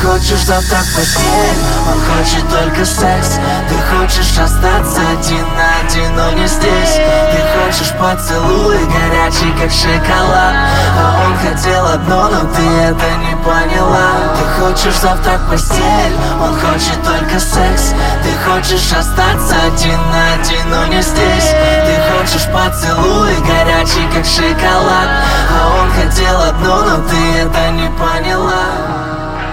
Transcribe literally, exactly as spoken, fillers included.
хочешь завтра в постель, он хочет только секс. Ты хочешь остаться один на один, но не здесь. Ты хочешь поцелуй горячий, как шоколад, а он хотел одно, но ты это не поняла. Ты хочешь завтра в постель, он хочет только секс. Ты хочешь остаться один на один, но не здесь. Ты хочешь поцелуй горячий, как шоколад, а он хотел одно, но ты это не поняла.